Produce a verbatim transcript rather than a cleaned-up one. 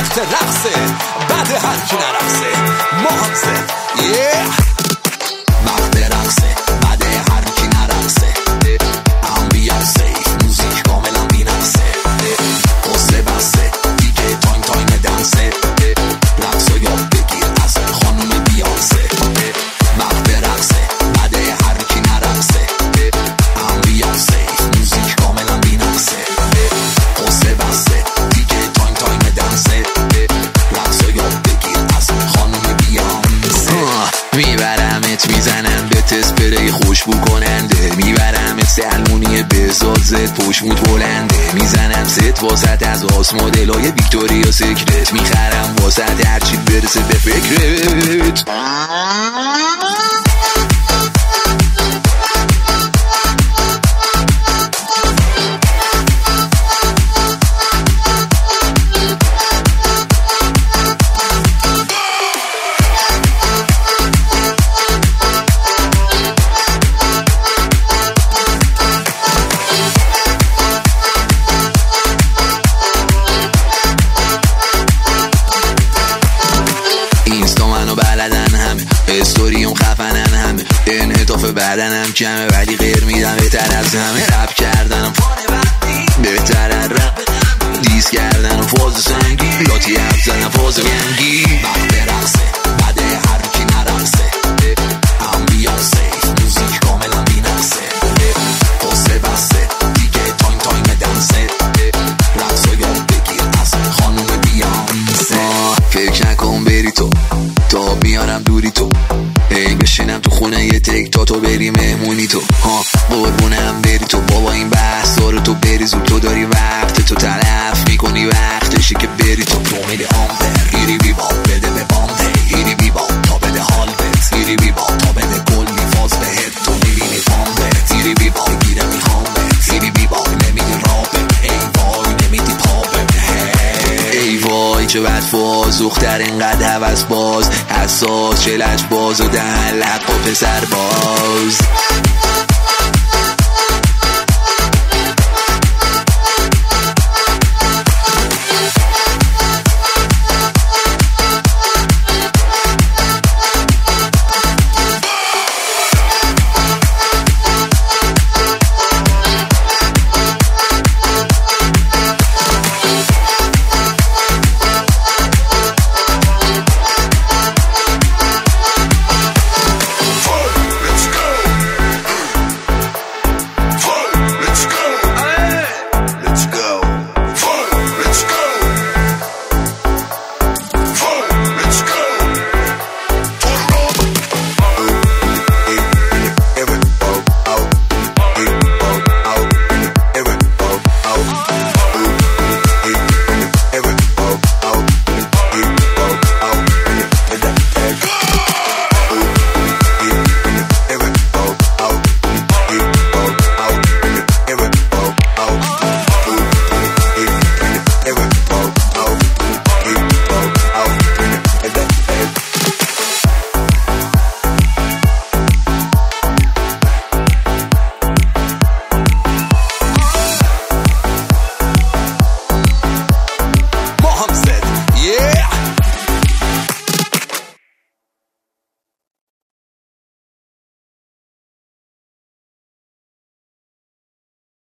وقت رقصه، بعد هر کی نرقصه محافظه yeah. وقت رقصه بعد هر کی نرقصه امبیانسه موزیک کاملا بی‌نقصه قصه بسته دیگه تایم تایم دنسه رقصو یاد بگیر از خانم بیانسه وقت رقصه بعد هر کی نرقصه امبیانسه موزیک کاملا بی‌نقصه قصه بسته دیگه تایم تایم دنسه رقصو یاد بگیر از خانم بیانسه میبرمت میزنم به تسپری خوشبو کننده میبرمت سلمونی بزاد زد پشموت بلنده میزنم ست واسط از آس مدلای ویکتوریا سیکرت میخرم واسط هرچی برسه به فکرت استوریم خفنن همه انعطاف بدنم کمه ولی غیر میدم بهتر از همه رپ کردنم بهترن رپ دیس کردنم فاز سنگی لاتی حرف زدن فاز گنگی وقت رقصه بعد هر کی نرقصه امبیانسه موزیک کاملا بی‌نقصه قصه بسته دیگه تایم تایم دنسه رقصو یاد بگیر از خانم بیانسه فکر نکن بری تو تا بیارم دوری تو هی بشینم تو خونه یه تک تا تو بری مهمونی تو ها قربونم بری تو بابا این بحث رو تو بری زود تو داری وقت تو تلف میکنی وقتشی که بری تو تو میده آمبر ایری بی با بده به بانده ایری بی با تا بده حال بت ایری بی با تا بده کلی فاز بهت تو میبینی پامبت ایری بی با بگیره میخوامت ایری بی با نمیدی رابط ای وای نمیدی پابت ای وای چه بد فاز اختر اینقدر حوث باز حساس چلج باز و دهن لق و پسر باز